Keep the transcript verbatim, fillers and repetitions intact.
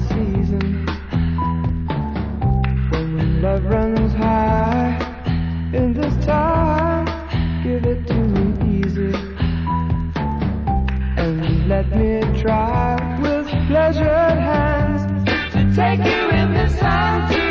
season. When love runs high in this time, give it to me easy and let me try with pleasured hands to take you in the sun.